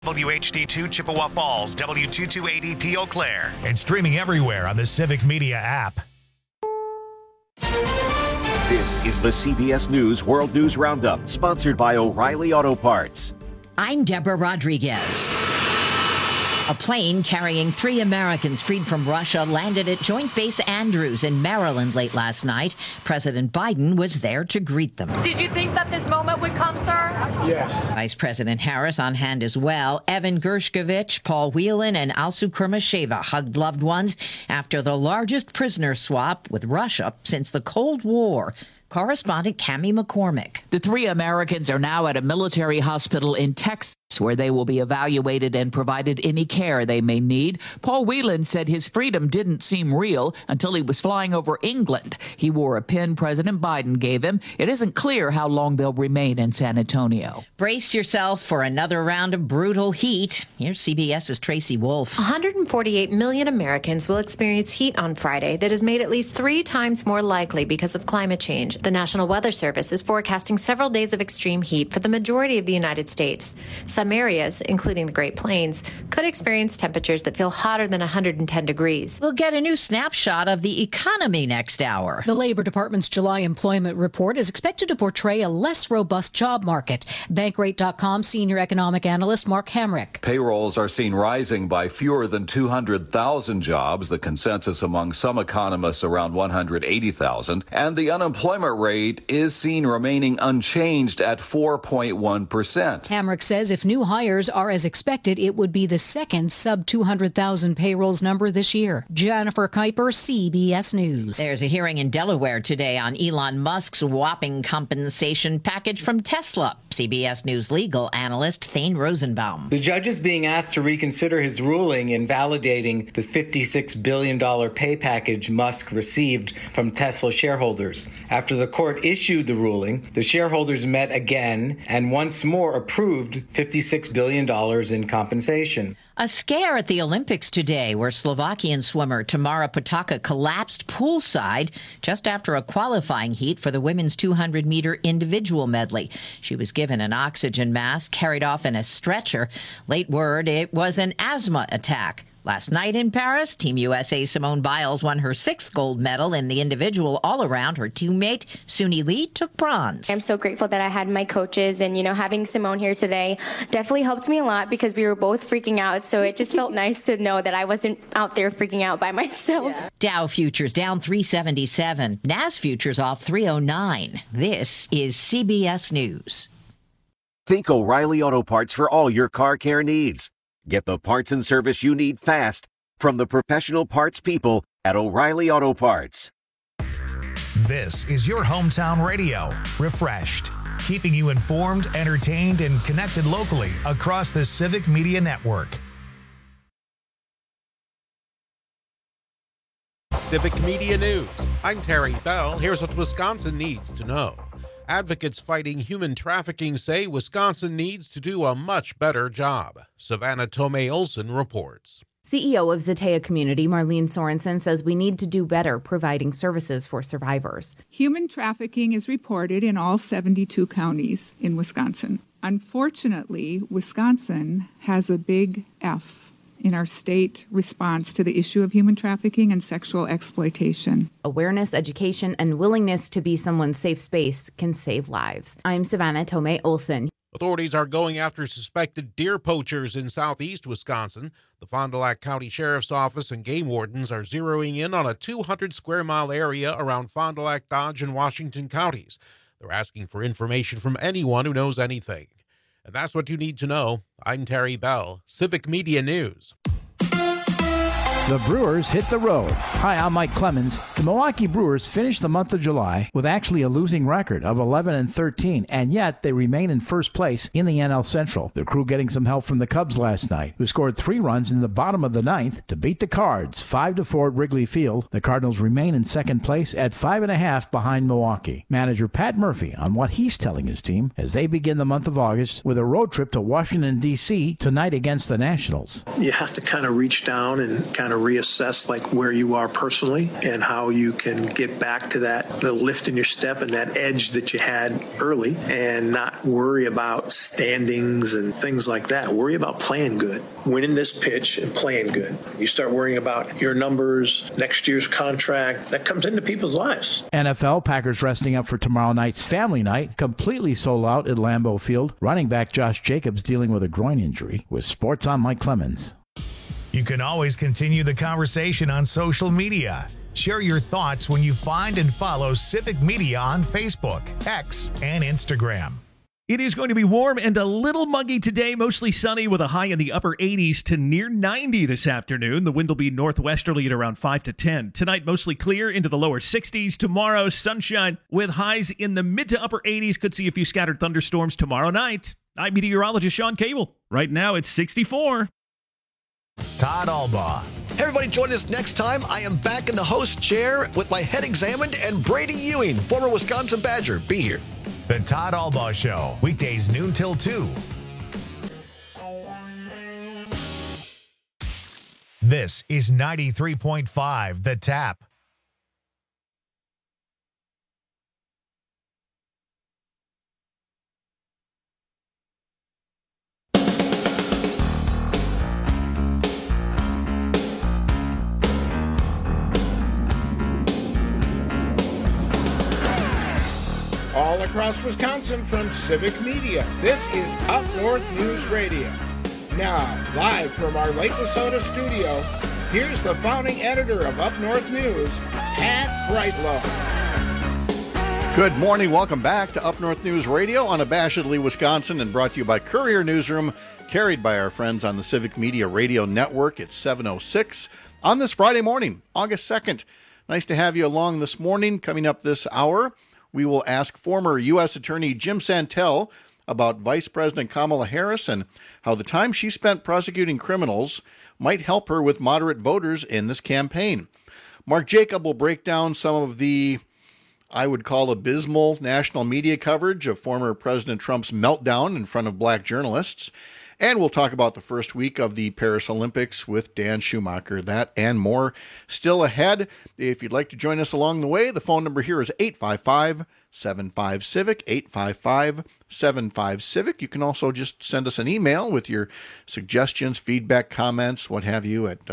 WHD2 Chippewa Falls, W2280P Eau Claire. And streaming everywhere on the Civic Media app. This is the CBS News World News Roundup, sponsored by O'Reilly Auto Parts. I'm Deborah Rodriguez. A plane carrying 3 Americans freed from Russia landed at Joint Base Andrews in Maryland late last night. President Biden was there to greet them. Did you think that this moment would come, sir? Yes. Vice President Harris on hand as well. Evan Gershkovich, Paul Whelan, and Alsu Kurmasheva hugged loved ones after the largest prisoner swap with Russia since the Cold War. Correspondent Cammie McCormick. The 3 Americans are now at a military hospital in Texas, where they will be evaluated and provided any care they may need. Paul Whelan said his freedom didn't seem real until he was flying over England. He wore a pin President Biden gave him. It isn't clear how long they'll remain in San Antonio. Brace yourself for another round of brutal heat. Here's CBS's Tracy Wolf. 148 million Americans will experience heat on Friday that is made at least 3 times more likely because of climate change. The National Weather Service is forecasting several days of extreme heat for the majority of the United States. Some areas, including the Great Plains, could experience temperatures that feel hotter than 110 degrees. We'll get a new snapshot of the economy next hour. The Labor Department's July employment report is expected to portray a less robust job market. Bankrate.com senior economic analyst Mark Hamrick. Payrolls are seen rising by fewer than 200,000 jobs, the consensus among some economists around 180,000, and the unemployment rate is seen remaining unchanged at 4.1%. Hamrick says if new hires are as expected, it would be the second sub-200,000 payrolls number this year. Jennifer Kuiper, CBS News. There's a hearing in Delaware today on Elon Musk's whopping compensation package from Tesla. CBS News legal analyst Thane Rosenbaum. The judge is being asked to reconsider his ruling in validating the $56 billion pay package Musk received from Tesla shareholders. After the court issued the ruling, the shareholders met again and once more approved $56 billion in compensation. A scare at the Olympics today where Slovakian swimmer Tamara Potocka collapsed poolside just after a qualifying heat for the women's 200-meter individual medley. She was given an oxygen mask, carried off in a stretcher. Late word, it was an asthma attack. Last night in Paris, Team USA Simone Biles won her 6th gold medal in the individual all-around. Her teammate, Suni Lee, took bronze. I'm so grateful that I had my coaches, and, having Simone here today definitely helped me a lot because we were both freaking out, so it just felt nice to know that I wasn't out there freaking out by myself. Yeah. Dow futures down 377. NAS futures off 309. This is CBS News. Think O'Reilly Auto Parts for all your car care needs. Get the parts and service you need fast from the professional parts people at O'Reilly Auto Parts. This is your hometown radio, refreshed, keeping you informed, entertained, and connected locally across the Civic Media Network. Civic Media News. I'm Terry Bell. Here's what Wisconsin needs to know. Advocates fighting human trafficking say Wisconsin needs to do a much better job. Savannah Tomei Olson reports. CEO of Zatea Community, Marlene Sorensen, says we need to do better providing services for survivors. Human trafficking is reported in all 72 counties in Wisconsin. Unfortunately, Wisconsin has a big F in our state response to the issue of human trafficking and sexual exploitation. Awareness, education, and willingness to be someone's safe space can save lives. I'm Savannah Tomei Olson. Authorities are going after suspected deer poachers in southeast Wisconsin. The Fond du Lac County Sheriff's Office and game wardens are zeroing in on a 200-square-mile area around Fond du Lac, Dodge, and Washington counties. They're asking for information from anyone who knows anything. And that's what you need to know. I'm Terry Bell, Civic Media News. The Brewers hit the road. Hi, I'm Mike Clemens. The Milwaukee Brewers finished the month of July with actually a losing record of 11-13, and yet they remain in first place in the NL Central. The crew getting some help from the Cubs last night, who scored 3 runs in the bottom of the 9th to beat the Cards 5-4 at Wrigley Field. The Cardinals remain in second place at 5.5 behind Milwaukee. Manager Pat Murphy on what he's telling his team as they begin the month of August with a road trip to Washington, D.C. tonight against the Nationals. You have to kind of reach down and kind kind of reassess like where you are personally and how you can get back to that the lift in your step and that edge that you had early, and not worry about standings and things like that. Worry about playing good, winning this pitch and playing good. You start worrying about your numbers, next year's contract, that comes into people's lives. NFL, Packers resting up for tomorrow night's family night, completely sold out at Lambeau Field. Running back Josh Jacobs dealing with a groin injury. With Sports on, Mike Clemens. You can always continue the conversation on social media. Share your thoughts when you find and follow Civic Media on Facebook, X, and Instagram. It is going to be warm and a little muggy today, mostly sunny with a high in the upper 80s to near 90 this afternoon. The wind will be northwesterly at around 5 to 10. Tonight, mostly clear into the lower 60s. Tomorrow, sunshine with highs in the mid to upper 80s. Could see a few scattered thunderstorms tomorrow night. I'm meteorologist Sean Cable. Right now, it's 64. Todd Albaugh. Hey everybody, join us next time. I am back in the host chair with my head examined, and Brady Ewing, former Wisconsin Badger, be here. The Todd Albaugh Show, weekdays noon till 2. This is 93.5 The Tap. All across Wisconsin from Civic Media, this is Up North News Radio. Now, live from our Lake Wissota studio, here's the founding editor of Up North News, Pat Brightlow. Good morning. Welcome back to Up North News Radio, unabashedly Wisconsin, and brought to you by Courier Newsroom, carried by our friends on the Civic Media Radio Network at 7:06 on this Friday morning, August 2nd. Nice to have you along this morning. Coming up this hour, we will ask former U.S. Attorney Jim Santel about Vice President Kamala Harris and how the time she spent prosecuting criminals might help her with moderate voters in this campaign. Mark Jacob will break down some of the, I would call, abysmal national media coverage of former President Trump's meltdown in front of black journalists. And we'll talk about the first week of the Paris Olympics with Dan Schumacher. That and more still ahead. If you'd like to join us along the way, the phone number here is 855-75-CIVIC, 855-75-CIVIC. You can also just send us an email with your suggestions, feedback, comments, what have you, at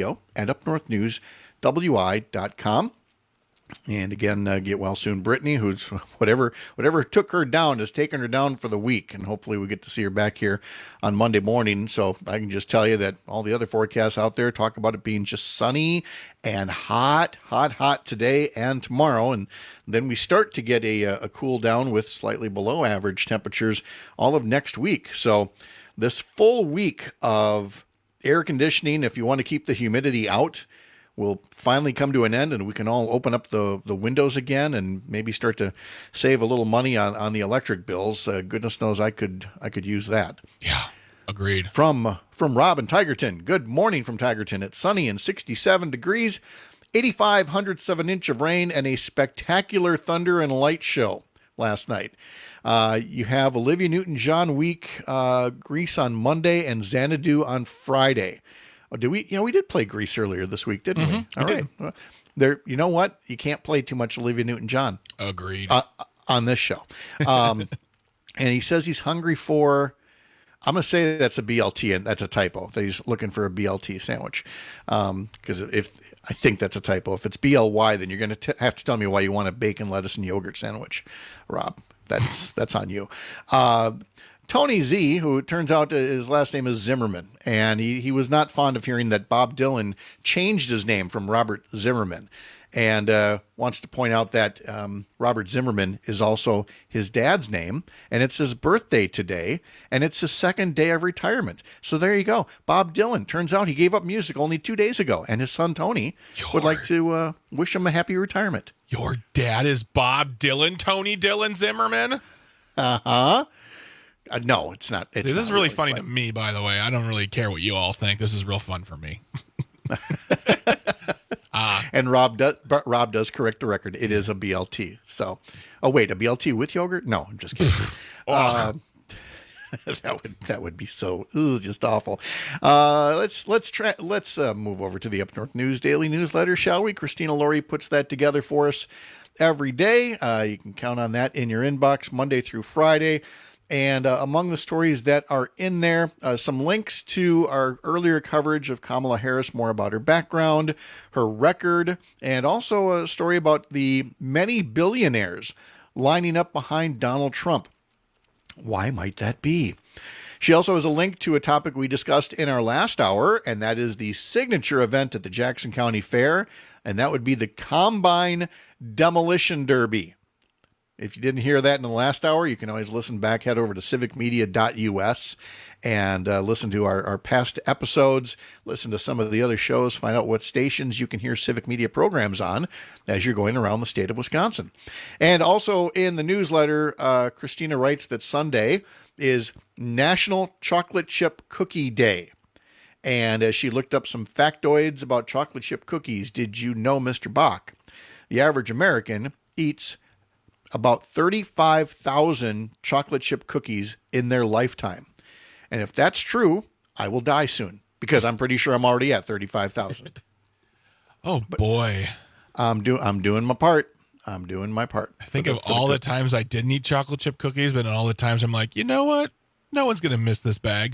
radio@upnorthnewswi.com. And again, get well soon, Brittany, who's whatever took her down has taken her down for the week. And hopefully we get to see her back here on Monday morning. So I can just tell you that all the other forecasts out there talk about it being just sunny and hot today and tomorrow. And then we start to get a cool down with slightly below average temperatures all of next week. So this full week of air conditioning, if you want to keep the humidity out, will finally come to an end, and we can all open up the windows again and maybe start to save a little money on the electric bills. Goodness knows I could use that. Yeah, agreed. From Rob in Tigerton. Good morning from Tigerton. It's sunny and 67 degrees, 85 hundredths of an inch of rain, and a spectacular thunder and light show last night. You have Olivia Newton-John week, Grease on Monday, and Xanadu on Friday. Oh, did we? Yeah, we did play Grease earlier this week, didn't we? All right. Well, there. You know what? You can't play too much Olivia Newton-John. Agreed. On this show. And he says he's hungry for, I'm going to say that's a BLT, and that's a typo, that he's looking for a BLT sandwich. Because if I think that's a typo. If it's BLY, then you're going to have to tell me why you want a bacon, lettuce, and yogurt sandwich, Rob. That's on you. Tony Z, who it turns out his last name is Zimmerman, and he was not fond of hearing that Bob Dylan changed his name from Robert Zimmerman, and wants to point out that Robert Zimmerman is also his dad's name, and it's his birthday today, and it's his second day of retirement. So there you go. Bob Dylan, turns out he gave up music only 2 days ago, and his son Tony would like to wish him a happy retirement. Your dad is Bob Dylan, Tony Dylan Zimmerman? Uh-huh. No, it's not. This is really funny to me, by the way. I don't really care what you all think. This is real fun for me. And Rob does correct the record. It is a BLT. So, a BLT with yogurt? No, I'm just kidding. That would be so just awful. Let's move over to the Up North News Daily Newsletter, shall we? Christina Laurie puts that together for us every day. You can count on that in your inbox Monday through Friday. And among the stories that are in there, some links to our earlier coverage of Kamala Harris, more about her background, her record, and also a story about the many billionaires lining up behind Donald Trump. Why might that be? She also has a link to a topic we discussed in our last hour, and that is the signature event at the Jackson County Fair, and that would be the Combine Demolition Derby. If you didn't hear that in the last hour, you can always listen back, head over to civicmedia.us and listen to our past episodes, listen to some of the other shows, find out what stations you can hear Civic Media programs on as you're going around the state of Wisconsin. And also in the newsletter, Christina writes that Sunday is National Chocolate Chip Cookie Day. And as she looked up some factoids about chocolate chip cookies, did you know, Mr. Bach, the average American eats about 35,000 chocolate chip cookies in their lifetime. And if that's true, I will die soon because I'm pretty sure I'm already at 35,000. Oh, boy. I'm doing my part. I'm doing my part. I think of all the times I didn't eat chocolate chip cookies, but all the times I'm like, you know what? No one's going to miss this bag.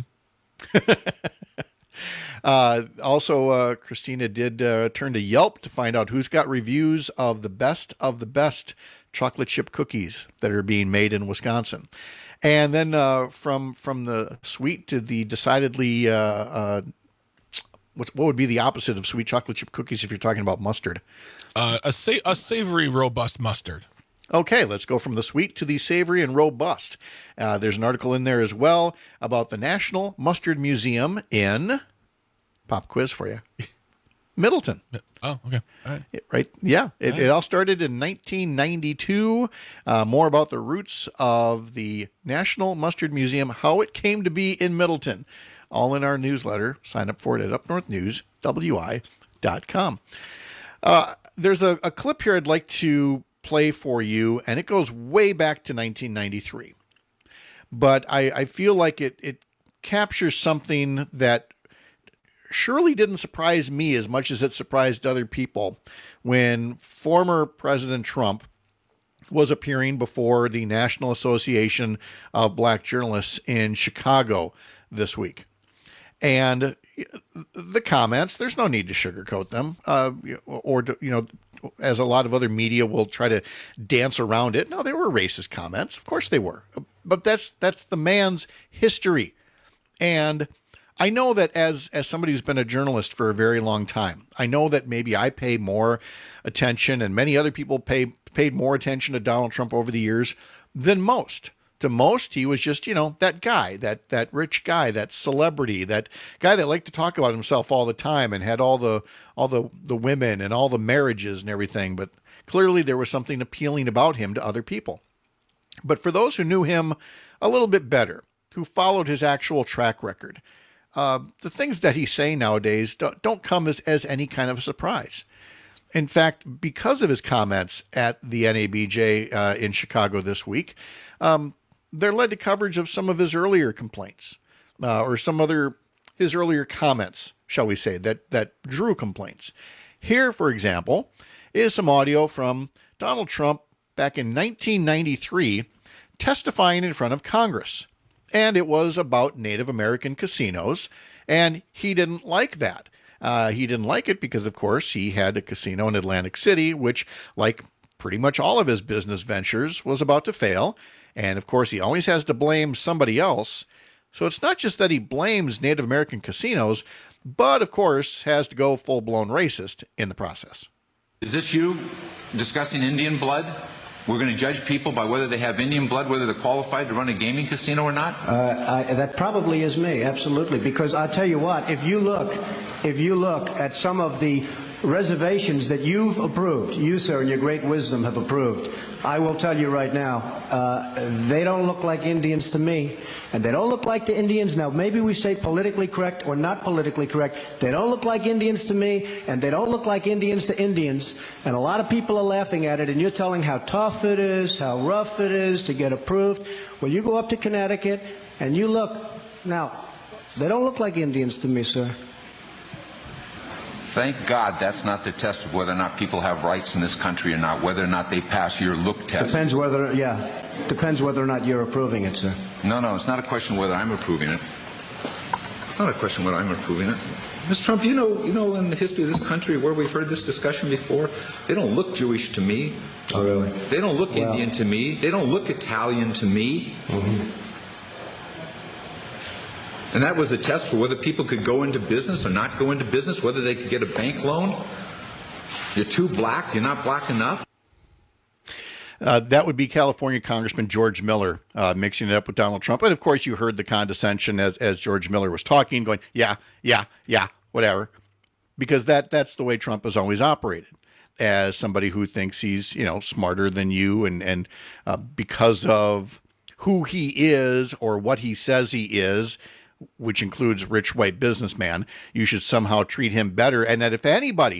Also, Christina did turn to Yelp to find out who's got reviews of the best chocolate chip cookies that are being made in Wisconsin. And then from the sweet to the decidedly, what would be the opposite of sweet chocolate chip cookies if you're talking about mustard? A savory, robust mustard. Okay, let's go from the sweet to the savory and robust. There's an article in there as well about the National Mustard Museum in, pop quiz for you, Middleton. Oh, okay. All right. Right. Yeah. It all started in 1992. More about the roots of the National Mustard Museum, how it came to be in Middleton, all in our newsletter. Sign up for it at upnorthnewswi.com. There's a clip here I'd like to play for you, and it goes way back to 1993. But I feel like it captures something that surely didn't surprise me as much as it surprised other people when former President Trump was appearing before the National Association of Black Journalists in Chicago this week. And the comments, there's no need to sugarcoat them, or as a lot of other media will try to dance around it. No, they were racist comments. Of course they were. But that's the man's history. And I know that as somebody who's been a journalist for a very long time, I know that maybe I pay more attention and many other people paid more attention to Donald Trump over the years than most. To most, he was just, that guy, that rich guy, that celebrity, that guy that liked to talk about himself all the time and had all the women and all the marriages and everything. But clearly there was something appealing about him to other people. But for those who knew him a little bit better, who followed his actual track record, the things that he's saying nowadays don't come as any kind of a surprise. In fact, because of his comments at the NABJ in Chicago this week, they're led to coverage of some of his earlier complaints, or his earlier comments, shall we say, that drew complaints. Here, for example, is some audio from Donald Trump back in 1993 testifying in front of Congress. And it was about Native American casinos, and he didn't like that. He didn't like it because, of course, he had a casino in Atlantic City, which, like pretty much all of his business ventures, was about to fail. And, of course, he always has to blame somebody else. So it's not just that he blames Native American casinos, but, of course, has to go full-blown racist in the process. Is this you discussing Indian blood? We're going to judge people by whether they have Indian blood, whether they're qualified to run a gaming casino or not? That probably is me, absolutely. Because I tell you what, if you look at some of the reservations that you've approved, you, sir, in your great wisdom have approved, I will tell you right now, they don't look like Indians to me, and they don't look like the Indians. Now, maybe we say politically correct or not politically correct. They don't look like Indians to me, and they don't look like Indians to Indians, and a lot of people are laughing at it, and you're telling how tough it is, how rough it is to get approved. Well, you go up to Connecticut, And you look, now, they don't look like Indians to me, sir. Thank God that's not the test of whether or not people have rights in this country or not, whether or not they pass your look test. Depends whether or not you're approving it, sir. No, it's not a question whether I'm approving it. It's not a question whether I'm approving it. Mr. Trump, you know in the history of this country where we've heard this discussion before, they don't look Jewish to me. Oh, really? They don't look Indian to me. They don't look Italian to me. Mm-hmm. And that was a test for whether people could go into business or not go into business, whether they could get a bank loan. You're too black. You're not black enough. That would be California Congressman George Miller mixing it up with Donald Trump. And, of course, you heard the condescension as George Miller was talking, going, yeah, whatever. Because that's the way Trump has always operated, as somebody who thinks he's, smarter than you. And because of who he is or what he says he is, which includes rich white businessman, you should somehow treat him better. And that if anybody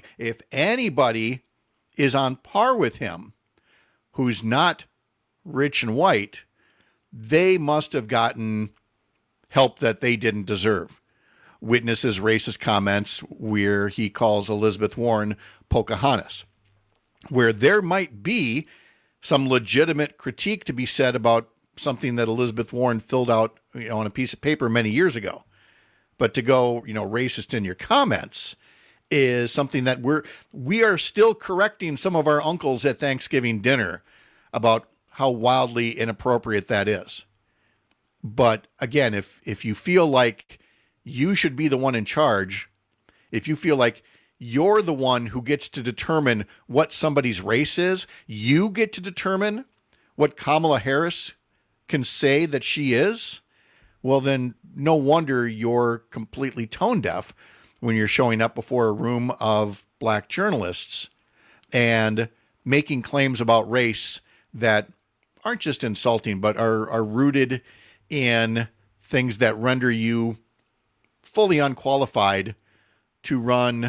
is on par with him, who's not rich and white, they must have gotten help that they didn't deserve. Witness his racist comments where he calls Elizabeth Warren Pocahontas, where there might be some legitimate critique to be said about something that Elizabeth Warren filled out, on a piece of paper many years ago. But to go, racist in your comments is something that we are still correcting some of our uncles at Thanksgiving dinner about how wildly inappropriate that is. But again, if you feel like you should be the one in charge, if you feel like you're the one who gets to determine what somebody's race is, you get to determine what Kamala Harris can say that she is, well, then no wonder you're completely tone deaf when you're showing up before a room of black journalists and making claims about race that aren't just insulting, but are rooted in things that render you fully unqualified to run,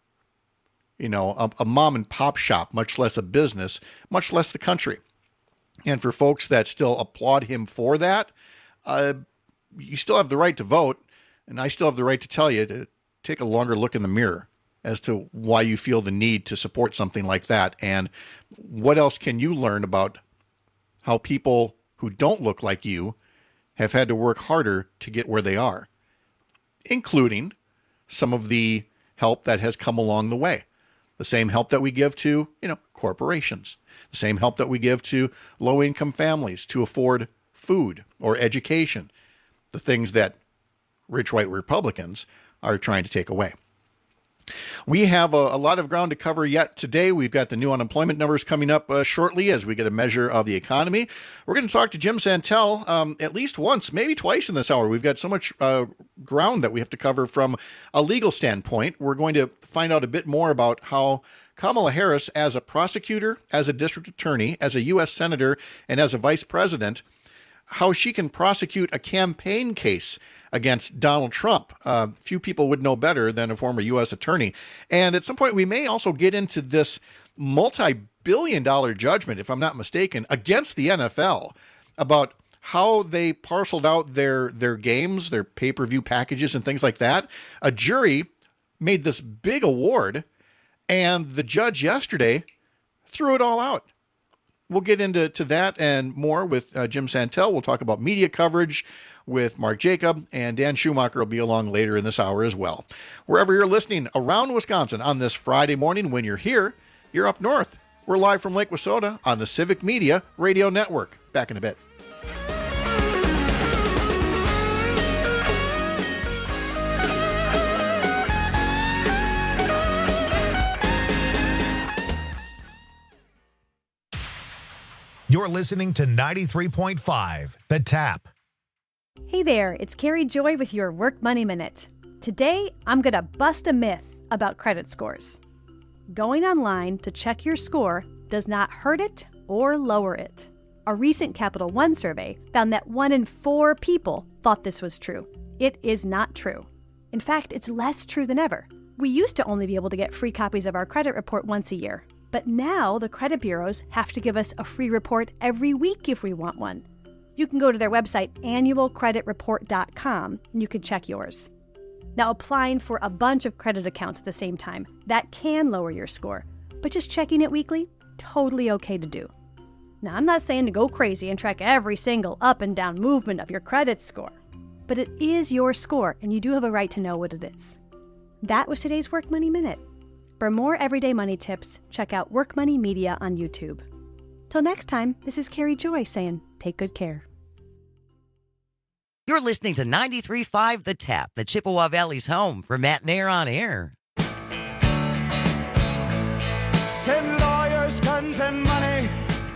a mom and pop shop, much less a business, much less the country. And for folks that still applaud him for that, you still have the right to vote, and I still have the right to tell you to take a longer look in the mirror as to why you feel the need to support something like that, and what else can you learn about how people who don't look like you have had to work harder to get where they are, including some of the help that has come along the way. The same help that we give to, corporations, the same help that we give to low-income families to afford food or education, the things that rich white Republicans are trying to take away. We have a lot of ground to cover yet today. We've got the new unemployment numbers coming up shortly as we get a measure of the economy. We're going to talk to Jim Santel at least once, maybe twice in this hour. We've got so much ground that we have to cover from a legal standpoint. We're going to find out a bit more about how Kamala Harris, as a prosecutor, as a district attorney, as a U.S. senator, and as a vice president, how she can prosecute a campaign case against Donald Trump. Few people would know better than a former U.S. attorney. And at some point, we may also get into this multi-billion-dollar judgment, if I'm not mistaken, against the NFL about how they parceled out their games, their pay-per-view packages and things like that. A jury made this big award, and the judge yesterday threw it all out. We'll get into that and more with Jim Santel. We'll talk about media coverage with Mark Jacob, and Dan Schumacher will be along later in this hour as well. Wherever you're listening around Wisconsin on this Friday morning, when you're here, you're up north. We're live from Lake Wissota on the Civic Media Radio Network. Back in a bit. You're listening to 93.5, The Tap. Hey there, it's Carrie Joy with your Work Money Minute. Today, I'm going to bust a myth about credit scores. Going online to check your score does not hurt it or lower it. A recent Capital One survey found that 1 in 4 people thought this was true. It is not true. In fact, it's less true than ever. We used to only be able to get free copies of our credit report once a year. But now the credit bureaus have to give us a free report every week if we want one. You can go to their website, annualcreditreport.com, and you can check yours. Now, applying for a bunch of credit accounts at the same time, that can lower your score, but just checking it weekly, totally okay to do. Now, I'm not saying to go crazy and track every single up and down movement of your credit score, but it is your score, and you do have a right to know what it is. That was today's Work Money Minute. For more everyday money tips, check out Work Money Media on YouTube. Till next time, this is Carrie Joy saying, take good care. You're listening to 93.5 The Tap, the Chippewa Valley's home for Matt Nair on Air. Send lawyers, guns, and money.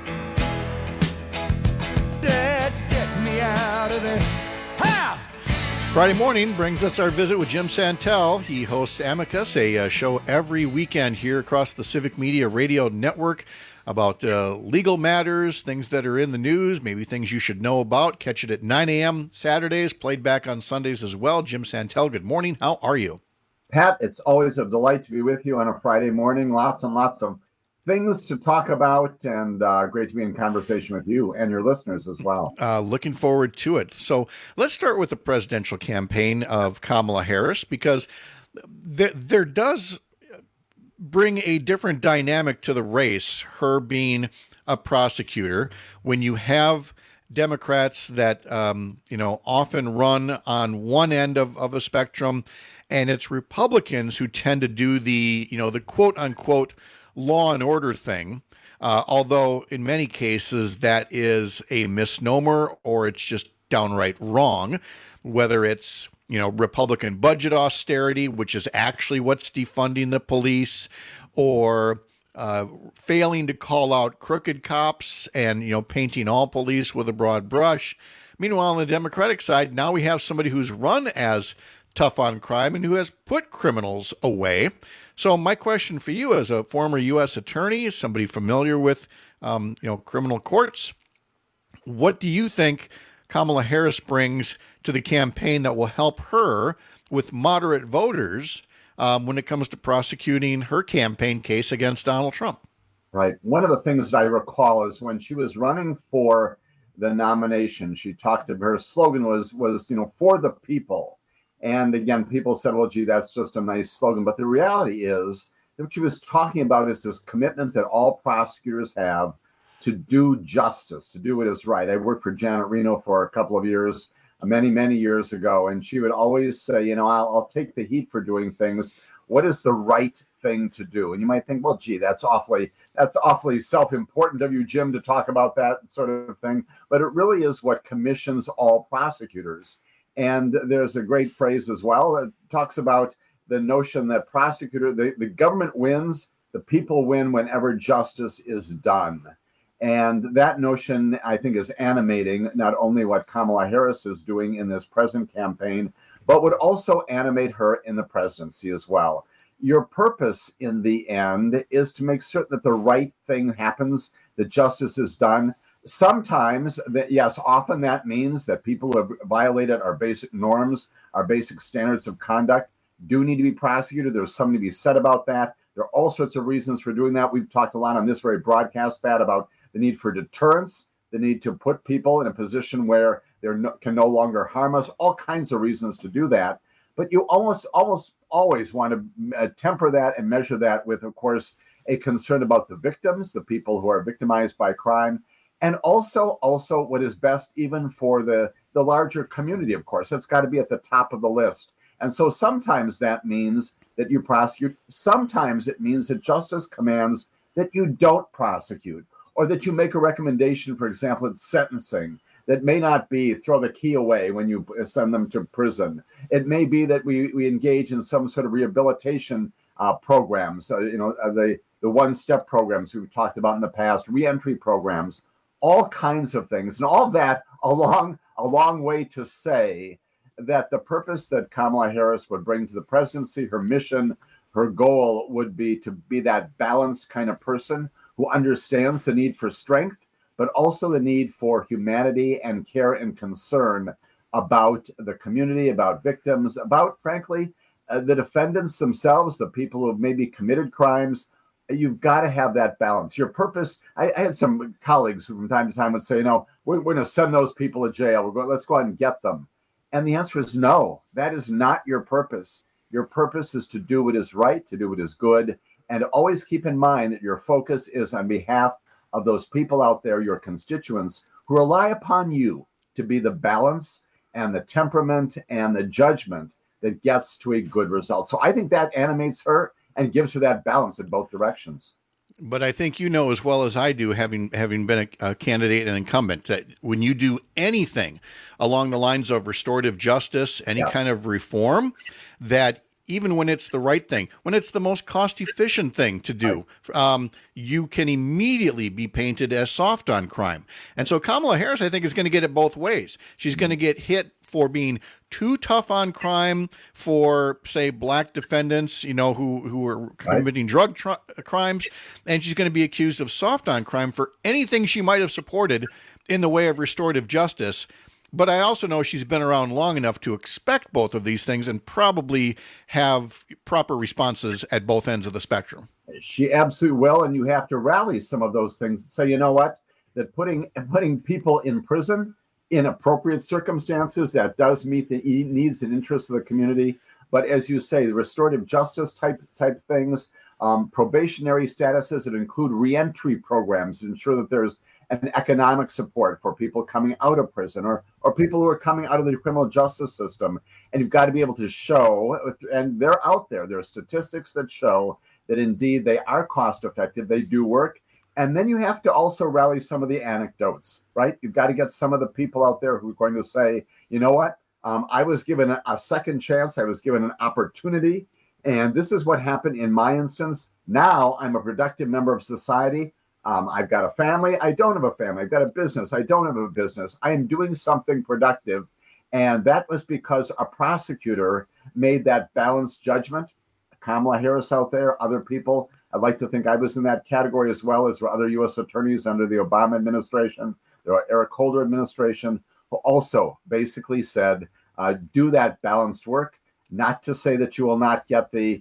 Dad, get me out of this. Ha! Friday morning brings us our visit with Jim Santel. He hosts Amicus, a show every weekend here across the Civic Media Radio Network about legal matters, things that are in the news, maybe things you should know about. Catch it at 9 a.m. Saturdays, played back on Sundays as well. Jim Santel, good morning. How are you? Pat, it's always a delight to be with you on a Friday morning. Lots and lots of things to talk about, and great to be in conversation with you and your listeners as well. Looking forward to it. So let's start with the presidential campaign of Kamala Harris, because there does bring a different dynamic to the race, her being a prosecutor, when you have Democrats that, often run on one end of a spectrum, and it's Republicans who tend to do the quote unquote law and order thing. Although in many cases that is a misnomer or it's just downright wrong, whether it's Republican budget austerity, which is actually what's defunding the police, or failing to call out crooked cops and, painting all police with a broad brush. Meanwhile, on the Democratic side, now we have somebody who's run as tough on crime and who has put criminals away. So my question for you as a former U.S. attorney, somebody familiar with, criminal courts, what do you think Kamala Harris brings to the campaign that will help her with moderate voters when it comes to prosecuting her campaign case against Donald Trump? Right. One of the things that I recall is when she was running for the nomination, she talked about her slogan was for the people. And again, people said, well, gee, that's just a nice slogan. But the reality is that what she was talking about is this commitment that all prosecutors have to do justice, to do what is right. I worked for Janet Reno for a couple of years, many, many years ago, and she would always say, I'll take the heat for doing things. What is the right thing to do? And you might think, well, gee, that's awfully self-important of you, Jim, to talk about that sort of thing. But it really is what commissions all prosecutors. And there's a great phrase as well that talks about the notion that the government wins, the people win whenever justice is done. And that notion, I think, is animating not only what Kamala Harris is doing in this present campaign, but would also animate her in the presidency as well. Your purpose in the end is to make certain that the right thing happens, that justice is done. Sometimes, often that means that people who have violated our basic norms, our basic standards of conduct, do need to be prosecuted. There's something to be said about that. There are all sorts of reasons for doing that. We've talked a lot on this very broadcast, Pat, about the need for deterrence, the need to put people in a position where they can no longer harm us, all kinds of reasons to do that. But you almost always want to temper that and measure that with, of course, a concern about the victims, the people who are victimized by crime, and also what is best even for the larger community, of course. That's got to be at the top of the list. And so sometimes that means that you prosecute. Sometimes it means that justice commands that you don't prosecute, or that you make a recommendation, for example, at sentencing, that may not be throw the key away when you send them to prison. It may be that we engage in some sort of rehabilitation programs, the one-step programs we've talked about in the past, reentry programs, all kinds of things. And all of that a long way to say that the purpose that Kamala Harris would bring to the presidency, her mission, her goal would be to be that balanced kind of person who understands the need for strength, but also the need for humanity and care and concern about the community, about victims, about, frankly, the defendants themselves, the people who have maybe committed crimes, you've got to have that balance. Your purpose, I had some colleagues who from time to time would say, we're going to send those people to jail. Let's go ahead and get them. And the answer is no, that is not your purpose. Your purpose is to do what is right, to do what is good, and always keep in mind that your focus is on behalf of those people out there, your constituents, who rely upon you to be the balance and the temperament and the judgment that gets to a good result. So I think that animates her and gives her that balance in both directions. But I think you know as well as I do, having been a candidate and incumbent, that when you do anything along the lines of restorative justice, any kind of reform, that even when it's the right thing, when it's the most cost-efficient thing to do, you can immediately be painted as soft on crime. And so Kamala Harris, I think, is going to get it both ways. She's going to get hit for being too tough on crime for, say, black defendants, who are committing drug crimes, and she's going to be accused of soft on crime for anything she might have supported in the way of restorative justice. But I also know she's been around long enough to expect both of these things and probably have proper responses at both ends of the spectrum. She absolutely will, and you have to rally some of those things. So you know what? That putting people in prison in appropriate circumstances, that does meet the needs and interests of the community. But as you say, the restorative justice type things, probationary statuses that include reentry programs to ensure that there's an economic support for people coming out of prison or people who are coming out of the criminal justice system. And you've got to be able to show, and they're out there, there are statistics that show that indeed they are cost effective, they do work. And then you have to also rally some of the anecdotes, right? You've got to get some of the people out there who are going to say, you know what, I was given a second chance, I was given an opportunity, and this is what happened in my instance. Now I'm a productive member of society. I've got a family. I don't have a family. I've got a business. I don't have a business. I am doing something productive. And that was because a prosecutor made that balanced judgment. Kamala Harris out there, other people. I'd like to think I was in that category as well as other U.S. attorneys under the Obama administration, the Eric Holder administration, who also basically said, do that balanced work. Not to say that you will not get the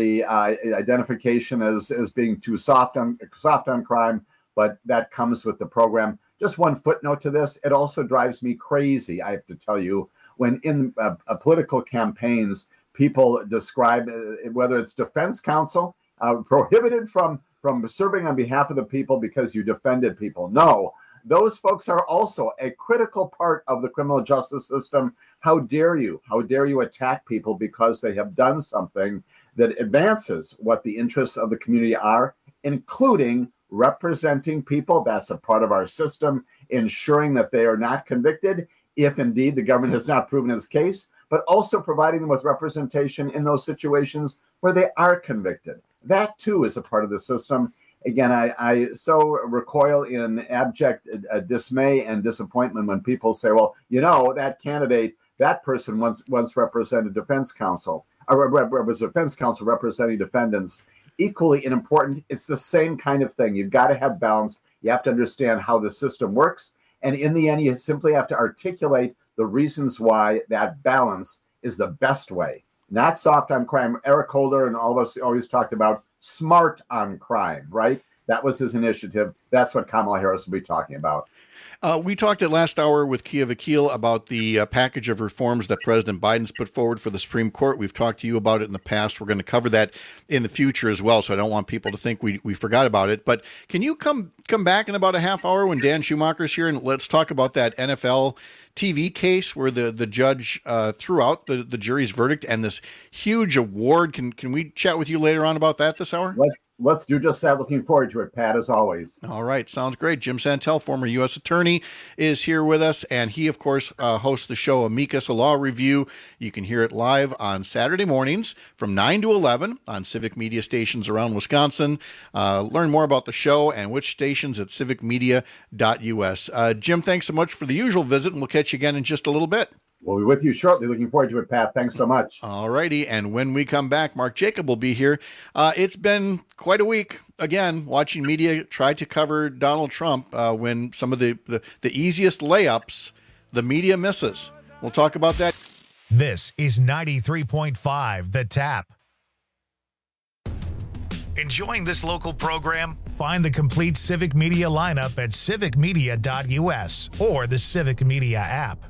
identification as being too soft on crime, but that comes with the program. Just one footnote to this: it also drives me crazy, I have to tell you, when in political campaigns people describe whether it's defense counsel prohibited from serving on behalf of the people because you defended people. No. Those folks are also a critical part of the criminal justice system. How dare you? How dare you attack people because they have done something that advances what the interests of the community are, including representing people. That's a part of our system, ensuring that they are not convicted if indeed the government has not proven its case, but also providing them with representation in those situations where they are convicted. That too is a part of the system. Again, I so recoil in abject dismay and disappointment when people say, well, that candidate, that person once represented defense counsel, or was defense counsel representing defendants. Equally important, it's the same kind of thing. You've got to have balance. You have to understand how the system works. And in the end, you simply have to articulate the reasons why that balance is the best way. Not soft on crime. Eric Holder and all of us always talked about smart on crime, right? That was his initiative. That's what Kamala Harris will be talking about. We talked at last hour with Kia Vakil about the package of reforms that President Biden's put forward for the Supreme Court. We've talked to you about it in the past. We're going to cover that in the future as well, so I don't want people to think we forgot about it. But can you come back in about a half hour when Dan Schumacher's here, and let's talk about that NFL TV case where the judge threw out the jury's verdict and this huge award. Can we chat with you later on about that this hour? Let's do just that. Looking forward to it, Pat, as always. All right. Sounds great. Jim Santel, former U.S. attorney, is here with us, and he, of course, hosts the show Amicus, a law review. You can hear it live on Saturday mornings from 9 to 11 on civic media stations around Wisconsin. Learn more about the show and which stations at civicmedia.us. Jim, thanks so much for the usual visit, and we'll catch you again in just a little bit. We'll be with you shortly. Looking forward to it, Pat. Thanks so much. All righty. And when we come back, Mark Jacob will be here. It's been quite a week, again, watching media try to cover Donald Trump when some of the easiest layups the media misses. We'll talk about that. This is 93.5 The Tap. Enjoying this local program? Find the complete Civic Media lineup at civicmedia.us or the Civic Media app.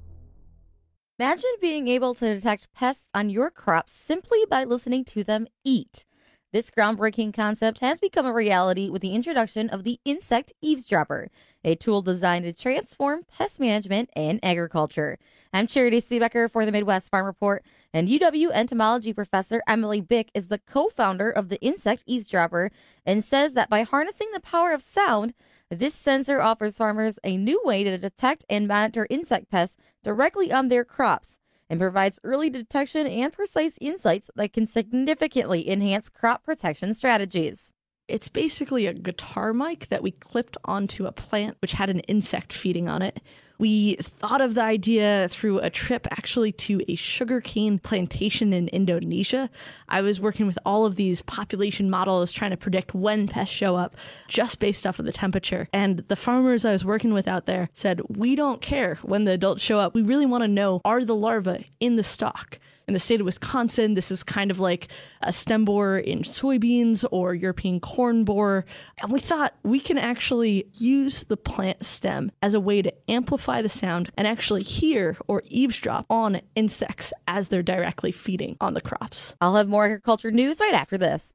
Imagine being able to detect pests on your crops simply by listening to them eat. This groundbreaking concept has become a reality with the introduction of the Insect Eavesdropper, a tool designed to transform pest management and agriculture. I'm Charity Seebecker for the Midwest Farm Report, and UW entomology professor Emily Bick is the co-founder of the Insect Eavesdropper and says that by harnessing the power of sound, this sensor offers farmers a new way to detect and monitor insect pests directly on their crops, and provides early detection and precise insights that can significantly enhance crop protection strategies. It's basically a guitar mic that we clipped onto a plant which had an insect feeding on it. We thought of the idea through a trip actually to a sugarcane plantation in Indonesia. I was working with all of these population models trying to predict when pests show up just based off of the temperature. And the farmers I was working with out there said, we don't care when the adults show up. We really want to know, are the larvae in the stalk? In the state of Wisconsin, this is kind of like a stem borer in soybeans or European corn borer. And we thought we can actually use the plant stem as a way to amplify the sound and actually hear or eavesdrop on insects as they're directly feeding on the crops. I'll have more agriculture news right after this.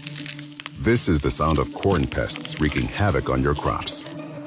This is the sound of corn pests wreaking havoc on your crops.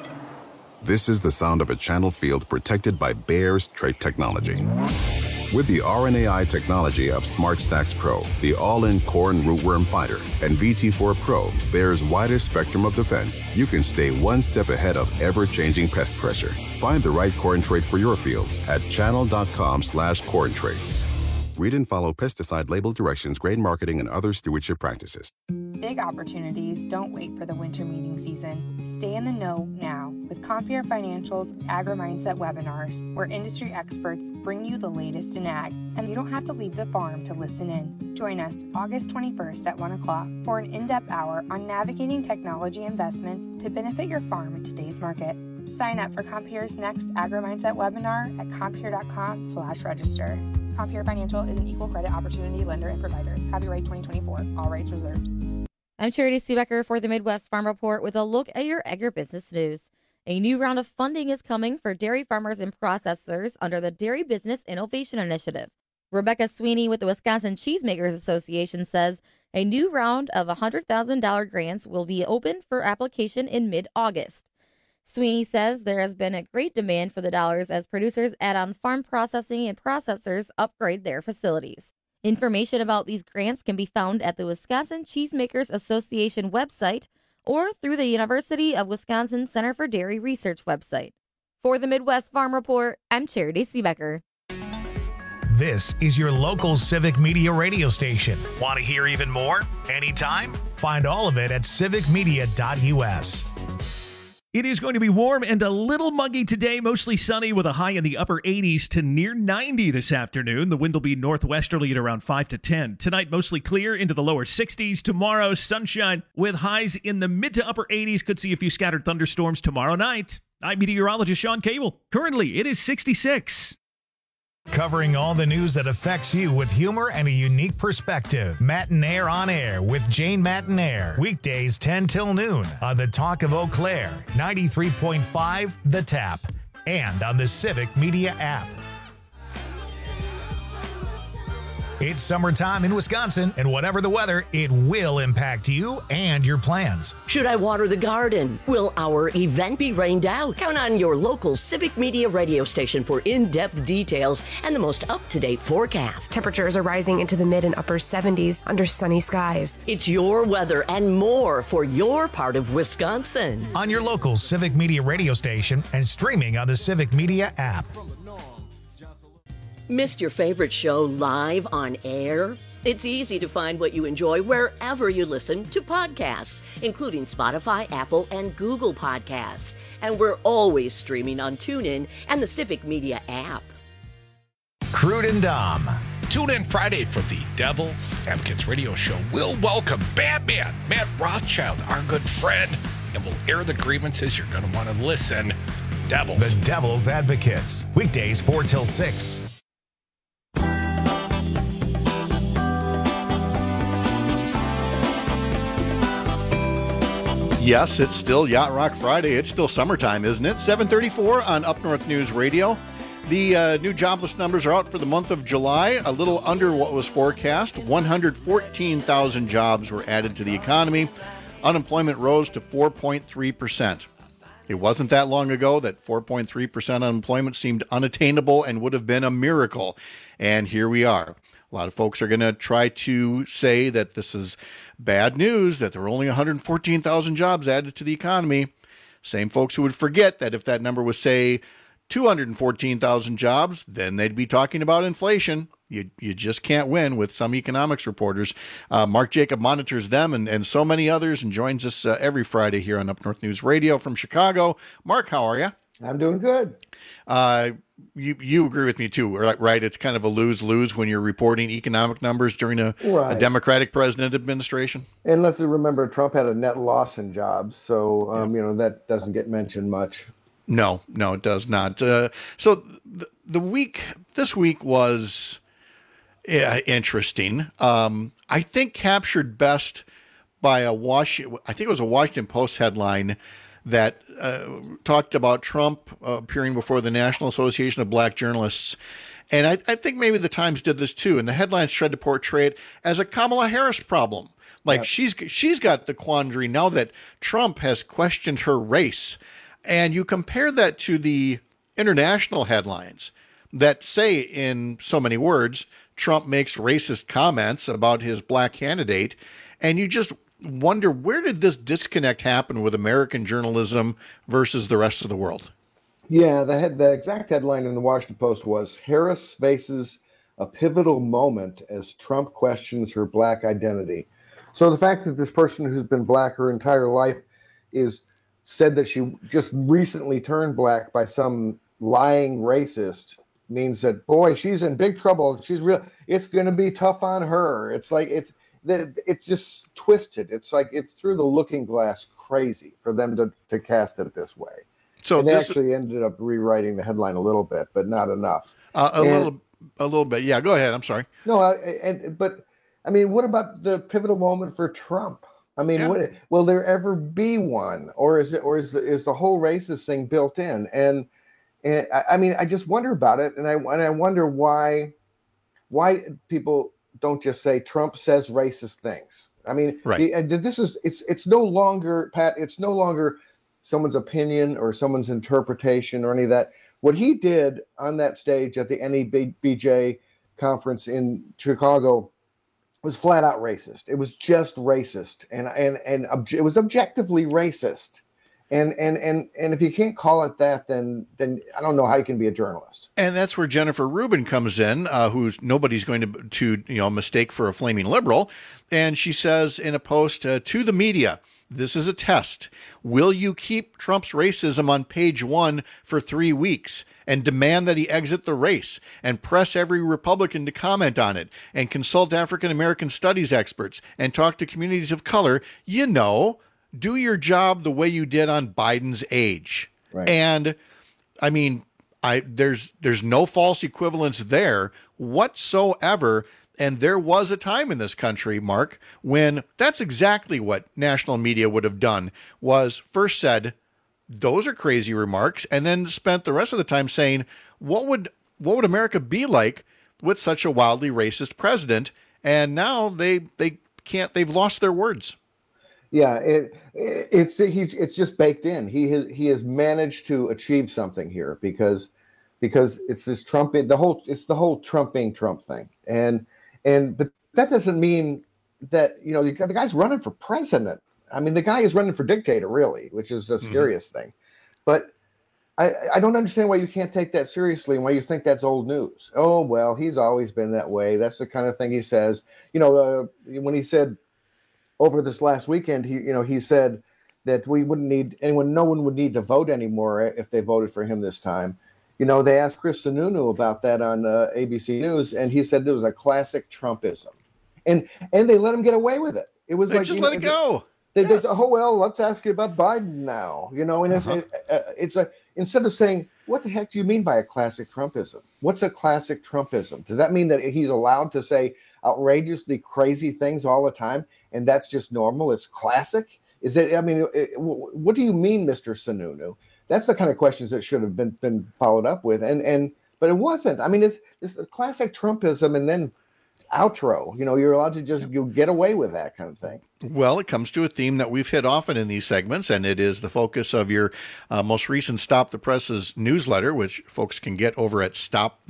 This is the sound of a channel field protected by Bayer's trait technology. With the RNAi technology of SmartStax Pro, the all-in corn rootworm fighter, and VT4 Pro, Bayer's widest spectrum of defense, you can stay one step ahead of ever-changing pest pressure. Find the right corn trait for your fields at channel.com/corn traits. Read and follow pesticide label directions, grain marketing, and other stewardship practices. Big opportunities don't wait for the winter meeting season. Stay in the know now with Compeer Financial's Agri-Mindset webinars, where industry experts bring you the latest in ag, and you don't have to leave the farm to listen in. Join us August 21st at 1 o'clock for an in-depth hour on navigating technology investments to benefit your farm in today's market. Sign up for Compeer's next Agri-Mindset webinar at compeer.com/register. Compeer Financial is an equal credit opportunity lender and provider. Copyright 2024. All rights reserved. I'm Charity Seebecker for the Midwest Farm Report with a look at your agribusiness news. A new round of funding is coming for dairy farmers and processors under the Dairy Business Innovation Initiative. Rebecca Sweeney with the Wisconsin Cheesemakers Association says a new round of $100,000 grants will be open for application in mid-August. Sweeney says there has been a great demand for the dollars as producers add on farm processing and processors upgrade their facilities. Information about these grants can be found at the Wisconsin Cheesemakers Association website or through the University of Wisconsin Center for Dairy Research website. For the Midwest Farm Report, I'm Charity Seebecker. This is your local Civic Media radio station. Want to hear even more? Anytime? Find all of it at civicmedia.us. It is going to be warm and a little muggy today, mostly sunny with a high in the upper 80s to near 90 this afternoon. The wind will be northwesterly at around 5 to 10. Tonight, mostly clear into the lower 60s. Tomorrow, sunshine with highs in the mid to upper 80s. Could see a few scattered thunderstorms tomorrow night. I'm meteorologist Sean Cable. Currently, it is 66. Covering all the news that affects you with humor and a unique perspective. Matinaire on Air with Jane Matinaire. Weekdays 10 till noon on the Talk of Eau Claire, 93.5 The Tap, and on the Civic Media app. It's summertime in Wisconsin, and whatever the weather, it will impact you and your plans. Should I water the garden? Will our event be rained out? Count on your local Civic Media radio station for in-depth details and the most up-to-date forecast. Temperatures are rising into the mid and upper 70s under sunny skies. It's your weather and more for your part of Wisconsin. On your local Civic Media radio station and streaming on the Civic Media app. Missed your favorite show live on air? It's easy to find what you enjoy wherever you listen to podcasts, including Spotify, Apple, and Google Podcasts. And we're always streaming on TuneIn and the Civic Media app. Crude and Dom. Tune in Friday for the Devils Advocates Radio Show. We'll welcome Batman, Matt Rothschild, our good friend, and we'll air the grievances. You're going to want to listen. Devils. The Devils Advocates. Weekdays 4 till 6. Yes, it's still Yacht Rock Friday. It's still summertime, isn't it? 7:34 on Up North News Radio. The new jobless numbers are out for the month of July, a little under what was forecast. 114,000 jobs were added to the economy. Unemployment rose to 4.3%. It wasn't that long ago that 4.3% unemployment seemed unattainable and would have been a miracle. And here we are. A lot of folks are going to try to say that this is bad news, that there were only 114,000 jobs added to the economy. Same folks who would forget that if that number was, say, 214,000 jobs, then they'd be talking about inflation. You just can't win with some economics reporters. Mark Jacob monitors them and so many others and joins us every Friday here on Up North News Radio from Chicago. Mark, how are you? I'm doing good. You agree with me too, right? It's kind of a lose-lose when you're reporting economic numbers during a Democratic president administration. And let's remember, Trump had a net loss in jobs, so that doesn't get mentioned much. No, it does not. So this week was interesting. I think captured best by I think it was a Washington Post headline that talked about Trump appearing before the National Association of Black Journalists. And I think maybe the Times did this too. And the headlines tried to portray it as a Kamala Harris problem. Like she's got the quandary now that Trump has questioned her race. And you compare that to the international headlines that say in so many words, Trump makes racist comments about his black candidate. And you just wonder, where did this disconnect happen with American journalism versus the rest of the world? Yeah, the exact headline in the Washington Post was, Harris faces a pivotal moment as Trump questions her black identity. So the fact that this person who's been black her entire life said that she just recently turned black by some lying racist means that, boy, she's in big trouble. It's going to be tough on her. It's like, it's just twisted. It's like it's through the looking glass crazy for them to cast it this way. So they actually ended up rewriting the headline a little bit, but not enough. A little bit. Yeah, go ahead. I'm sorry. No, but I mean, what about the pivotal moment for Trump? I mean, will there ever be one, or is the whole racist thing built in? And I mean, I just wonder about it, and I wonder why people don't just say Trump says racist things. I mean, it's no longer, Pat. It's no longer someone's opinion or someone's interpretation or any of that. What he did on that stage at the NEBJ conference in Chicago was flat out racist. It was just racist, and it was objectively racist. And if you can't call it that, then I don't know how you can be a journalist. And that's where Jennifer Rubin comes in, who's nobody's going to mistake for a flaming liberal. And she says in a post to the media, this is a test. Will you keep Trump's racism on page 1 for 3 weeks and demand that he exit the race and press every Republican to comment on it and consult African American studies experts and talk to communities of color? Do your job the way you did on Biden's age. Right. And I mean, there's no false equivalence there whatsoever. And there was a time in this country, Mark, when that's exactly what national media would have done, was first said, those are crazy remarks, and then spent the rest of the time saying, what would America be like with such a wildly racist president? And now they've lost their words. Yeah, it's just baked in. He has managed to achieve something here because it's this Trump, the whole Trump being Trump thing. But that doesn't mean that, the guy's running for president. I mean, the guy is running for dictator, really, which is a serious thing. But I don't understand why you can't take that seriously and why you think that's old news. Oh, well, he's always been that way. That's the kind of thing he says. When he said over this last weekend, he said that we wouldn't need anyone, no one would need to vote anymore if they voted for him this time. They asked Chris Sununu about that on ABC News, and he said there was a classic Trumpism, and they let him get away with it. It was like just let it go. Let's ask you about Biden now. And it's like, instead of saying, what the heck do you mean by a classic Trumpism? What's a classic Trumpism? Does that mean that he's allowed to say outrageously crazy things all the time, and that's just normal? It's classic. Is it? I mean, what do you mean, Mr. Sununu? That's the kind of questions that should have been followed up with, but it wasn't. I mean, it's a classic Trumpism, and then outro. You're allowed to just get away with that kind of thing. Well, it comes to a theme that we've hit often in these segments, and it is the focus of your most recent Stop the Presses newsletter, which folks can get over at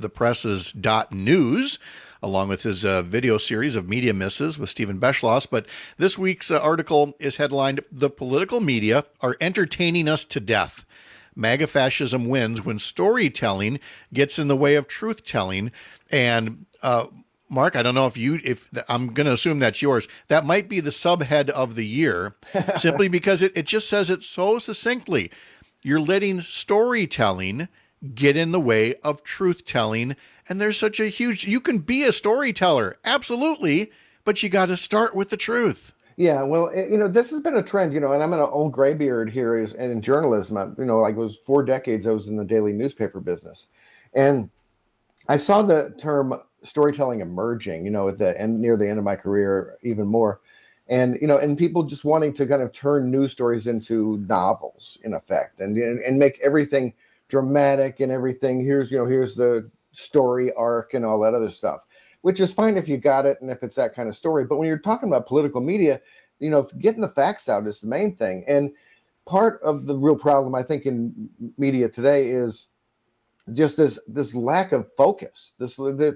stopthepresses.news, along with his video series of Media Misses with Stephen Beschloss. But this week's article is headlined, "The Political Media Are Entertaining Us to Death. MAGA Fascism Wins When Storytelling Gets in the Way of Truth-Telling." And Mark, I don't know if I'm going to assume that's yours. That might be the subhead of the year, simply because it just says it so succinctly. You're letting storytelling get in the way of truth-telling, and there's such a huge... You can be a storyteller, absolutely, but you got to start with the truth. Yeah, well, this has been a trend, and I'm an old graybeard here in journalism. Like it was 4 decades I was in the daily newspaper business. And I saw the term storytelling emerging, at the end, near the end of my career, even more. And, and people just wanting to kind of turn news stories into novels, in effect, and make everything dramatic and everything. Here's the story arc and all that other stuff, which is fine if you got it and if it's that kind of story. But when you're talking about political media, getting the facts out is the main thing. And part of the real problem, I think, in media today is just this lack of focus, this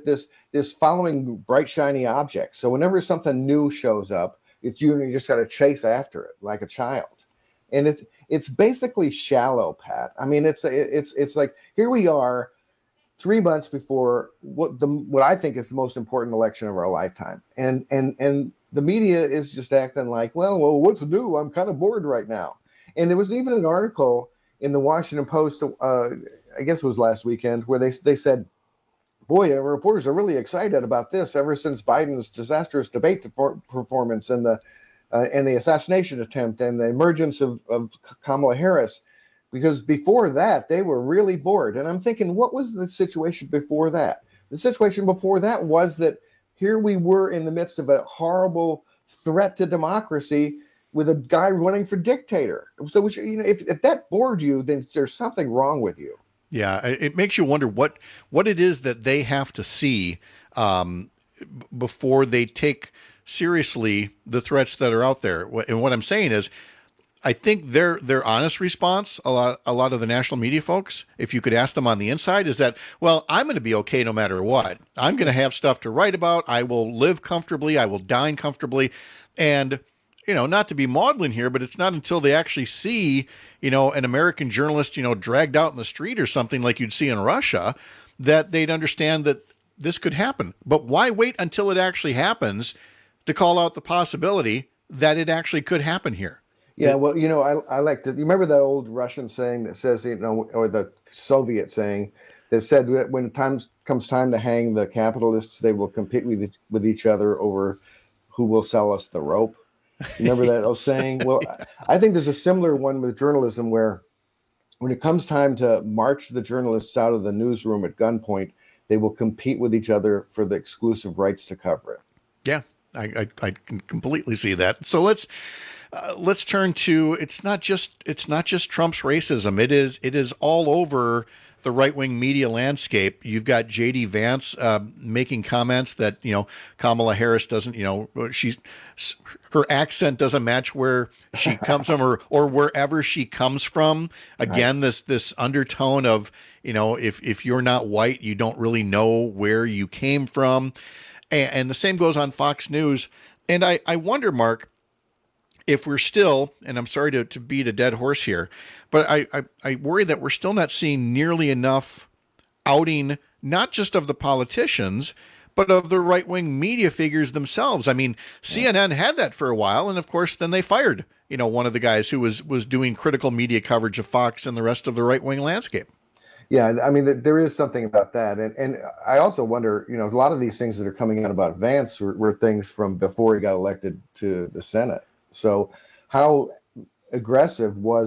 following bright, shiny objects. So whenever something new shows up, you just got to chase after it like a child. And it's basically shallow, Pat. I mean, it's like, here we are 3 months before what I think is the most important election of our lifetime. And the media is just acting like, well, what's new? I'm kind of bored right now. And there was even an article in the Washington Post, I guess it was last weekend, where they said, boy, reporters are really excited about this ever since Biden's disastrous debate performance and the assassination attempt and the emergence of Kamala Harris. Because before that, they were really bored. And I'm thinking, what was the situation before that? The situation before that was that here we were in the midst of a horrible threat to democracy with a guy running for dictator. So, if that bored you, then there's something wrong with you. Yeah, it makes you wonder what it is that they have to see before they take seriously the threats that are out there. And what I'm saying is, I think their honest response, a lot of the national media folks, if you could ask them on the inside, is that, well, I'm going to be okay no matter what. I'm going to have stuff to write about. I will live comfortably. I will dine comfortably. And, not to be maudlin here, but it's not until they actually see, an American journalist, dragged out in the street or something like you'd see in Russia, that they'd understand that this could happen. But why wait until it actually happens to call out the possibility that it actually could happen here? Yeah, well, I like to. You remember that old Russian saying that says, or the Soviet saying that said that when comes time to hang the capitalists, they will compete with each other over who will sell us the rope. Remember that old saying? Well, I think there's a similar one with journalism where when it comes time to march the journalists out of the newsroom at gunpoint, they will compete with each other for the exclusive rights to cover it. Yeah, I can completely see that. So let's turn to it's not just Trump's racism. It is all over the right-wing media landscape. You've got J.D. Vance making comments that Kamala Harris doesn't her accent doesn't match where she comes from or wherever she comes from. Again, right. this undertone of if you're not white, you don't really know where you came from, and the same goes on Fox News. And I wonder, Mark, if we're still, and I'm sorry to beat a dead horse here, but I worry that we're still not seeing nearly enough outing, not just of the politicians, but of the right-wing media figures themselves. I mean, CNN had that for a while, and of course, then they fired, one of the guys who was doing critical media coverage of Fox and the rest of the right-wing landscape. Yeah, I mean, there is something about that. And I also wonder, a lot of these things that are coming out about Vance were things from before he got elected to the Senate. So how aggressive were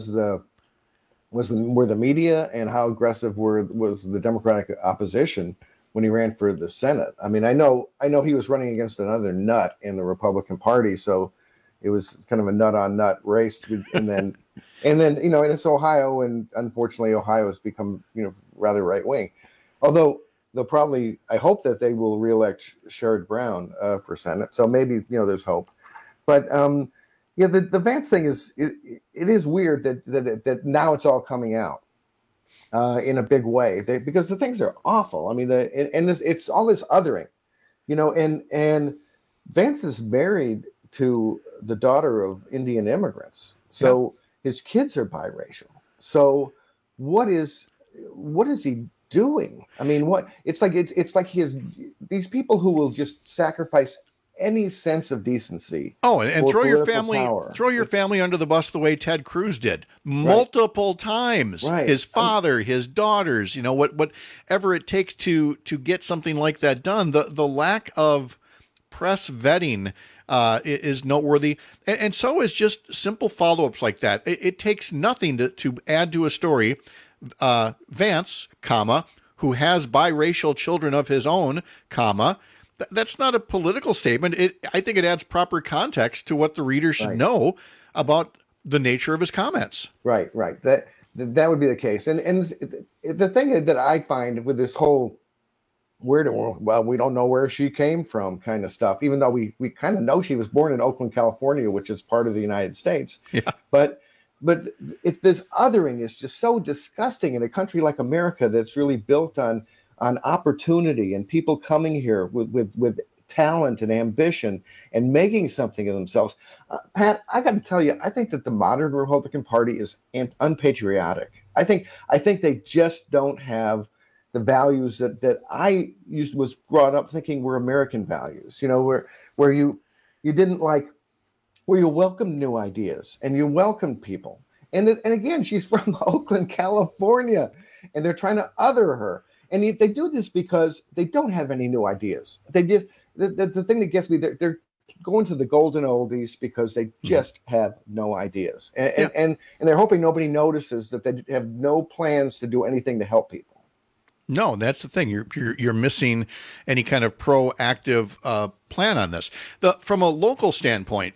the media, and how aggressive was the Democratic opposition when he ran for the Senate? I mean, I know he was running against another nut in the Republican Party, so it was kind of a nut on nut race, and then and it's Ohio, and unfortunately Ohio has become rather right wing, although they'll probably, I hope that they will reelect Sherrod Brown for Senate, so maybe there's hope, but the Vance thing is it is weird that now it's all coming out in a big way because the things are awful. I mean it's all this othering, and Vance is married to the daughter of Indian immigrants. So his kids are biracial. So what is he doing? I mean, it's like he has these people who will just sacrifice any sense of decency. Oh, and throw your family under the bus the way Ted Cruz did multiple times. Right. His father, his daughters, whatever it takes to get something like that done. The lack of press vetting is noteworthy, and so is just simple follow-ups like that. It takes nothing to add to a story. Vance, who has biracial children of his own, that's not a political statement. I think it adds proper context to what the reader should know about the nature of his comments. Right. That would be the case. And the thing that I find with this whole we don't know where she came from kind of stuff, even though we kind of know she was born in Oakland, California, which is part of the United States. Yeah. But this othering is just so disgusting in a country like America that's really built on opportunity and people coming here with talent and ambition and making something of themselves. Pat, I got to tell you, I think that the modern Republican Party is unpatriotic. I think they just don't have the values that I was brought up thinking were American values, where you didn't where you welcomed new ideas and you welcomed people. And again, she's from Oakland, California, and they're trying to other her. And they do this because they don't have any new ideas. They just, the thing that gets me, they're going to the golden oldies because they just have no ideas. And they're hoping nobody notices that they have no plans to do anything to help people. No, that's the thing. You're missing any kind of proactive plan on this. From a local standpoint,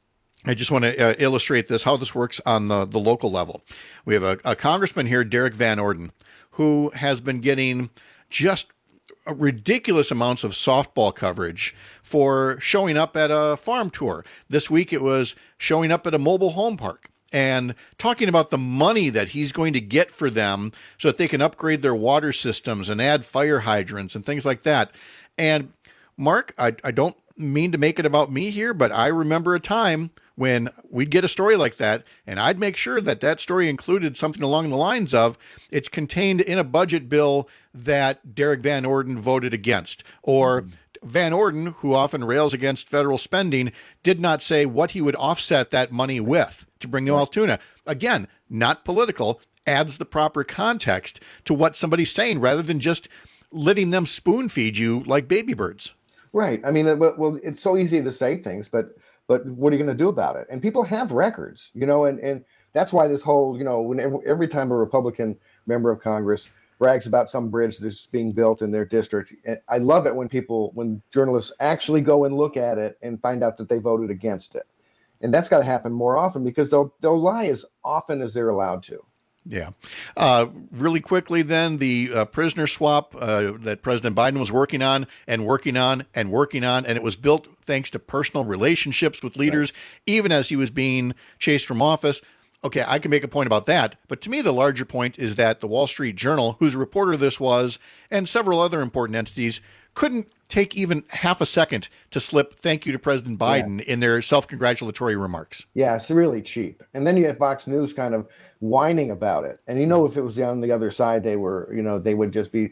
I just want to illustrate how this works on the local level. We have a congressman here, Derek Van Orden, who has been getting just ridiculous amounts of softball coverage for showing up at a farm tour. This week it was showing up at a mobile home park and talking about the money that he's going to get for them so that they can upgrade their water systems and add fire hydrants and things like that. And Mark, I don't mean to make it about me here, but I remember a time when we'd get a story like that, and I'd make sure that story included something along the lines of, it's contained in a budget bill that Derek Van Orden voted against, or Van Orden, who often rails against federal spending, did not say what he would offset that money with to bring to Altoona. Again, not political, adds the proper context to what somebody's saying rather than just letting them spoon feed you like baby birds. Right. I mean, well, it's so easy to say things, but what are you going to do about it? And people have records, and that's why this whole, every time a Republican member of Congress brags about some bridge that's being built in their district, and I love it when journalists actually go and look at it and find out that they voted against it. And that's got to happen more often because they'll lie as often as they're allowed to. Yeah. Really quickly then, the prisoner swap that President Biden was working on, and it was built thanks to personal relationships with leaders, even as he was being chased from office. Okay, I can make a point about that. But to me, the larger point is that the Wall Street Journal, whose reporter this was, and several other important entities, couldn't take even half a second to slip thank you to President Biden in their self-congratulatory remarks. Yeah, it's really cheap. And then you have Fox News kind of whining about it. And if it was on the other side, they would just be,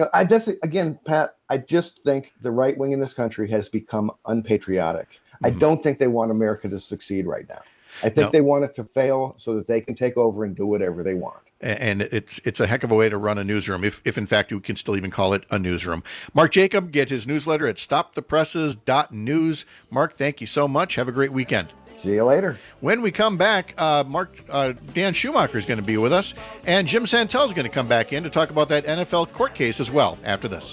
Pat, I just think the right wing in this country has become unpatriotic. I don't think they want America to succeed right now. I think they want it to fail so that they can take over and do whatever they want. And it's a heck of a way to run a newsroom, if in fact you can still even call it a newsroom. Mark Jacob, get his newsletter at stopthepresses.news. Mark, thank you so much. Have a great weekend. See you later. When we come back, Dan Schumacher is going to be with us, and Jim Santel is going to come back in to talk about that NFL court case as well after this.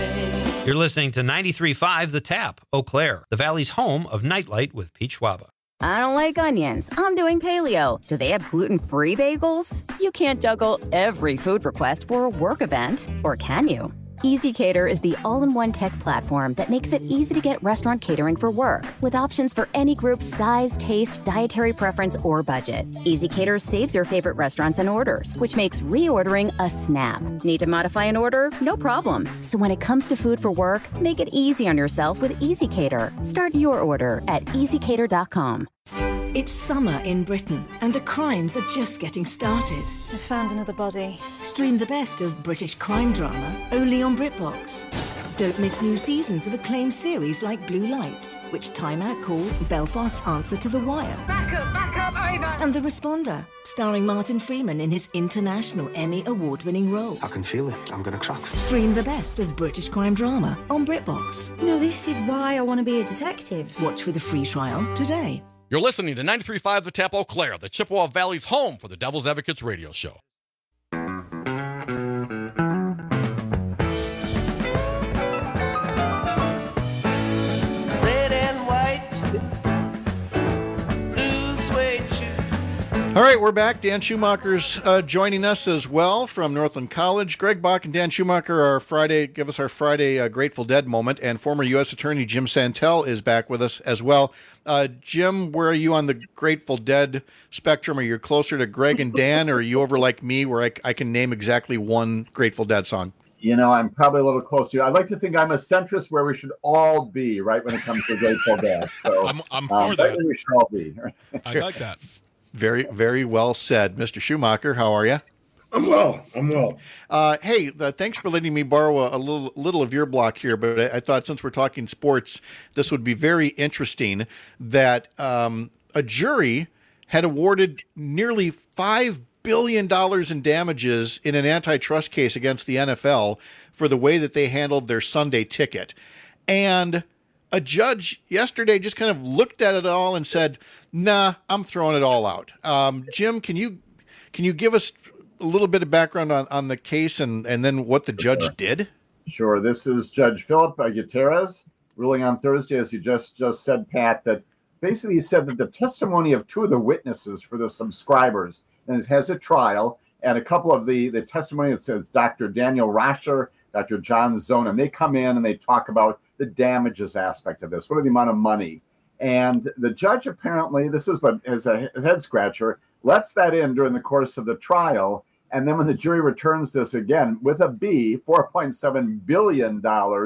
You're listening to 93.5 The Tap, Eau Claire, the Valley's home of Nightlight with Pete Schwaba. I don't like onions. I'm doing paleo. Do they have gluten-free bagels? You can't juggle every food request for a work event, or can you? EasyCater is the all-in-one tech platform that makes it easy to get restaurant catering for work, with options for any group size, taste, dietary preference, or budget. EasyCater saves your favorite restaurants and orders, which makes reordering a snap. Need to modify an order? No problem. So when it comes to food for work, make it easy on yourself with EasyCater. Start your order at easycater.com. It's summer in Britain, and the crimes are just getting started. I found another body. Stream the best of British crime drama only on BritBox. Don't miss new seasons of acclaimed series like Blue Lights, which Time Out calls Belfast's answer to The Wire. Back up, Ava! And The Responder, starring Martin Freeman in his international Emmy award-winning role. I can feel it. I'm going to crack. Stream the best of British crime drama on BritBox. You know, this is why I want to be a detective. Watch with a free trial today. You're listening to 93.5 The Tap Eau Claire, the Chippewa Valley's home for the Devil's Advocates radio show. Red and white, blue suede shoes. All right, we're back. Dan Schumacher's joining us as well from Northland College. Greg Bach and Dan Schumacher give us our Friday Grateful Dead moment, and former U.S. Attorney Jim Santel is back with us as well. Jim, where are you on the Grateful Dead spectrum? Are you closer to Greg and Dan, or are you over like me where I can name exactly one Grateful Dead song? You know, I'm probably a little closer. I'd like to think I'm a centrist where we should all be, right, when it comes to Grateful Dead. So, I'm for that. We should all be. I like that. Very, very well said. Mr. Schumacher, how are you? I'm well. Hey, thanks for letting me borrow a little of your block here, but I thought since we're talking sports, this would be very interesting that a jury had awarded nearly $5 billion in damages in an antitrust case against the NFL for the way that they handled their Sunday ticket. And a judge yesterday just kind of looked at it all and said, nah, I'm throwing it all out. Jim, can you give us a little bit of background on the case and then what the judge did? Sure. This is Judge Philip Gutierrez ruling on Thursday, as you just said, Pat, that basically he said that the testimony of two of the witnesses for the subscribers, and it has a trial, and a couple of the testimony, it says Dr. Daniel Rasher, Dr. John Zona, and they come in and they talk about the damages aspect of this. What are the amount of money? And the judge apparently, this is what is a head scratcher, lets that in during the course of the trial. And then when the jury returns this again with a B, $4.7 billion,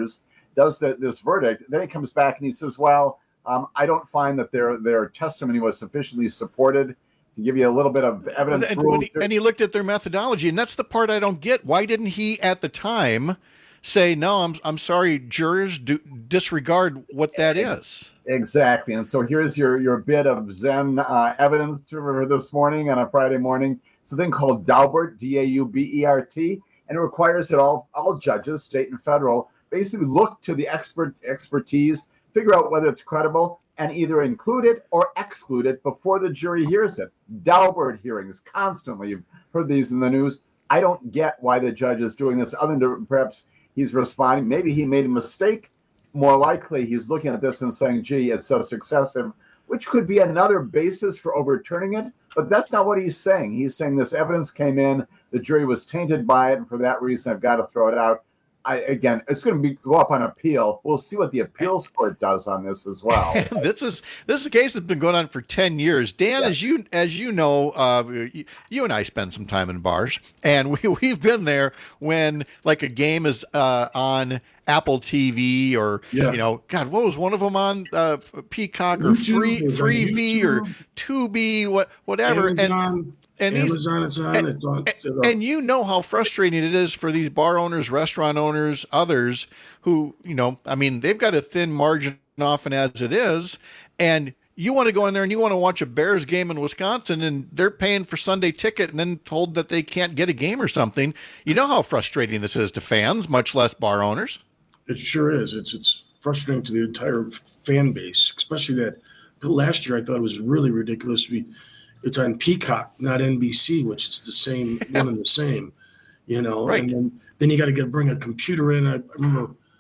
does this verdict, then he comes back and he says, well, I don't find that their testimony was sufficiently supported. To give you a little bit of evidence. And he looked at their methodology, and that's the part I don't get. Why didn't he at the time say, no, I'm sorry, jurors, disregard what that is? Exactly. And so here's your bit of Zen evidence for this morning on a Friday morning. Something called Daubert, D-A-U-B-E-R-T, and it requires that all judges, state and federal, basically look to the expertise, figure out whether it's credible, and either include it or exclude it before the jury hears it. Daubert hearings, constantly. You've heard these in the news. I don't get why the judge is doing this, other than perhaps he's responding. Maybe he made a mistake. More likely, he's looking at this and saying, gee, it's so excessive, which could be another basis for overturning it. But that's not what he's saying. He's saying this evidence came in, the jury was tainted by it, and for that reason, I've got to throw it out. Again, it's going to go up on appeal. We'll see what the appeals court does on this as well. This is a case that's been going on for 10 years. Dan, yes. as you know, you and I spend some time in bars, and we've been there when like a game is on Apple TV or God, what was one of them on Peacock or YouTube, Freevee or Tubi, whatever. Amazon. And Amazon, it's on. And you know how frustrating it is for these bar owners, restaurant owners, others who, they've got a thin margin often as it is. And you want to go in there and you want to watch a Bears game in Wisconsin and they're paying for Sunday ticket and then told that they can't get a game or something. You know how frustrating this is to fans, much less bar owners. It sure is. It's frustrating to the entire fan base, especially that last year I thought it was really ridiculous. It's on Peacock, not NBC, which is the same one and the same, Right. And then you got to bring a computer in. I remember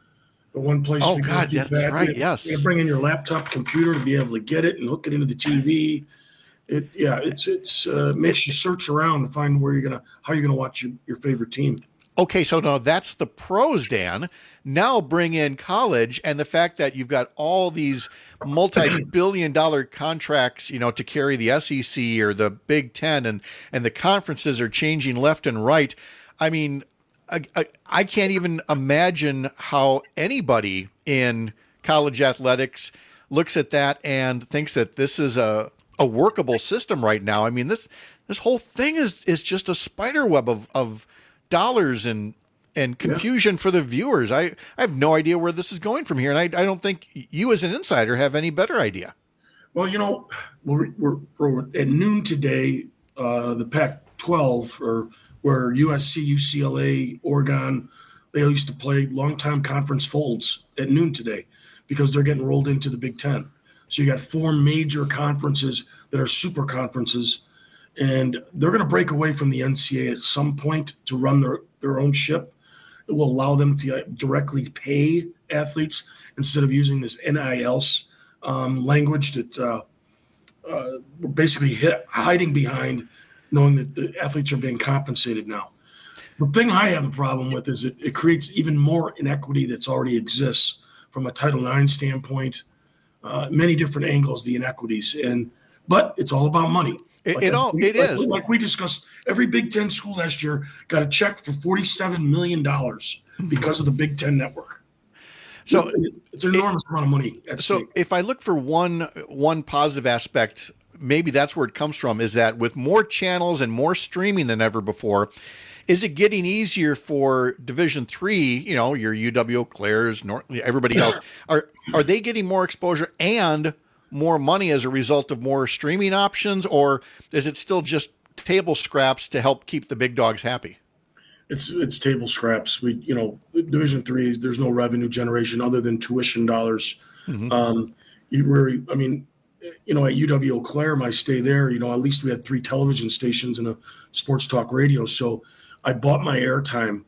The one place. Oh God, that's right. Yes. You bring in your laptop computer to be able to get it and hook it into the TV. It's makes you search around to find how you're gonna watch your favorite team. Okay, so now that's the pros, Dan. Now bring in college and the fact that you've got all these multi-billion-dollar contracts, to carry the SEC or the Big Ten, and the conferences are changing left and right. I mean, I can't even imagine how anybody in college athletics looks at that and thinks that this is a workable system right now. I mean, this whole thing is just a spider web of dollars and confusion for the viewers. I have no idea where this is going from here, and I don't think you as an insider have any better idea. Well, we're at noon today. The Pac-12, or where USC, UCLA, Oregon, they used to play long-time conference folds at noon today because they're getting rolled into the Big Ten. So you got 4 major conferences that are super conferences, and they're going to break away from the NCAA at some point to run their own ship. It will allow them to directly pay athletes instead of using this NIL language that we're basically hiding behind, knowing that the athletes are being compensated now. The thing I have a problem with is it creates even more inequity that's already exists from a Title IX standpoint, many different angles, the inequities. But it's all about money. It is. Like we discussed, every Big Ten school last year got a check for $47 million because of the Big Ten network. So it's an enormous amount of money. So if I look for one positive aspect, maybe that's where it comes from, is that with more channels and more streaming than ever before, is it getting easier for Division III, your UW Eau Claire's, everybody else, are they getting more exposure and more money as a result of more streaming options, or is it still just table scraps to help keep the big dogs happy? It's table scraps. Division III, there's no revenue generation other than tuition dollars. Mm-hmm. At UW Eau Claire, my stay there, at least we had 3 television stations and a sports talk radio. So I bought my airtime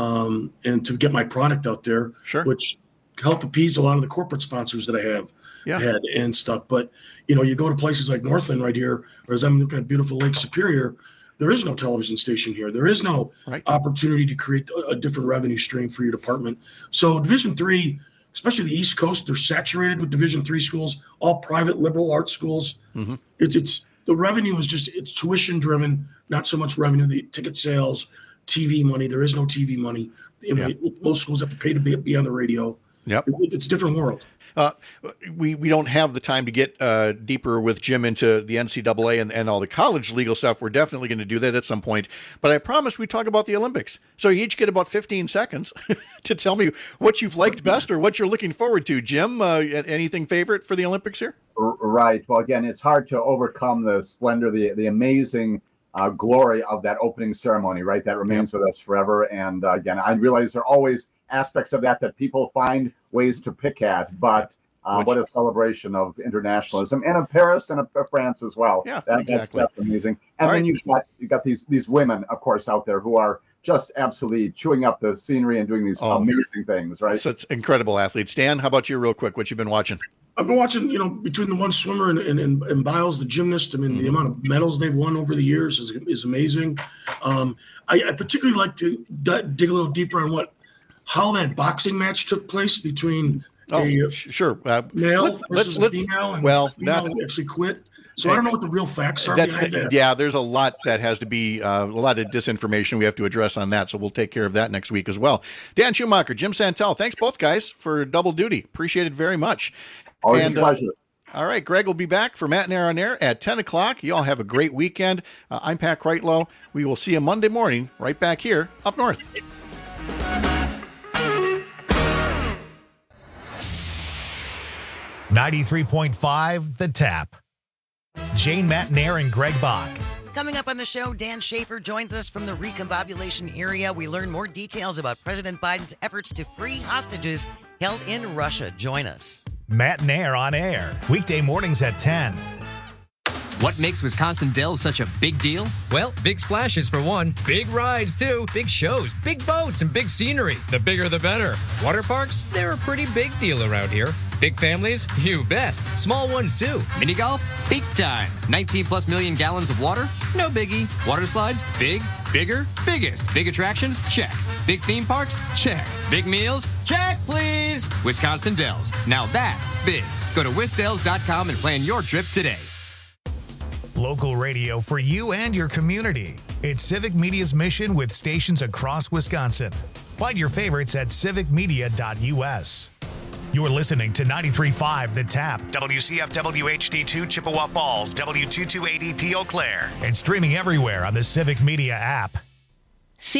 and to get my product out there, sure, which helped appease a lot of the corporate sponsors that I have had and stuff. But, you go to places like Northland right here, or as I'm looking at beautiful Lake Superior, there is no television station here. There is no opportunity to create a different revenue stream for your department. So Division III, especially the East Coast, they're saturated with Division III schools, all private liberal arts schools. Mm-hmm. It's the revenue is it's tuition driven, not so much revenue, the ticket sales, TV money. There is no TV money. Most schools have to pay to be on the radio. Yep. It's a different world. We don't have the time to get deeper with Jim into the NCAA and all the college legal stuff. We're definitely going to do that at some point. But I promised we'd talk about the Olympics. So you each get about 15 seconds to tell me what you've liked best or what you're looking forward to. Jim, anything favorite for the Olympics here? Right. Well, again, it's hard to overcome the splendor, the amazing glory of that opening ceremony, right? That remains with us forever. And again, I realize there are always aspects of that people find ways to pick at, but what a celebration of internationalism, and of Paris and of France as well. Yeah, exactly. That's amazing. And then you've got these women, of course, out there who are just absolutely chewing up the scenery and doing these amazing things, right? Such incredible athletes. Dan, how about you real quick? What you've been watching? I've been watching, between the one swimmer and Biles, the gymnast. I mean, the amount of medals they've won over the years is amazing. I particularly like to dig a little deeper on how that boxing match took place between sure male versus female, and female actually quit. So I don't know what the real facts are behind that. Yeah, there's a lot that has to be a lot of disinformation we have to address on that. So we'll take care of that next week as well. Dan Schumacher, Jim Santel, thanks both guys for double duty. Appreciate it very much. Always a pleasure. All right, Greg will be back for Matt and Air on Air at 10 o'clock. You all have a great weekend. I'm Pat Kreitlow. We will see you Monday morning right back here up north. .5 The Tap. Jane Matnair and Greg Bach. Coming up on the show, Dan Schaefer joins us from the recombobulation area. We learn more details about President Biden's efforts to free hostages held in Russia. Join us. Matt and Air on air. Weekday mornings at 10. What makes Wisconsin Dells such a big deal? Well, big splashes for one, big rides too, big shows, big boats, and big scenery. The bigger the better. Water parks, they're a pretty big deal around here. Big families? You bet. Small ones too. Mini golf? Big time. 19 plus million gallons of water? No biggie. Water slides? Big, bigger, biggest. Big attractions? Check. Big theme parks? Check. Big meals? Check, please. Wisconsin Dells. Now that's big. Go to wisdells.com and plan your trip today. Local radio for you and your community. It's Civic Media's mission with stations across Wisconsin. Find your favorites at civicmedia.us. You're listening to 93.5 The Tap, WCFW HD2 Chippewa Falls, W228EP Eau Claire, and streaming everywhere on the Civic Media app.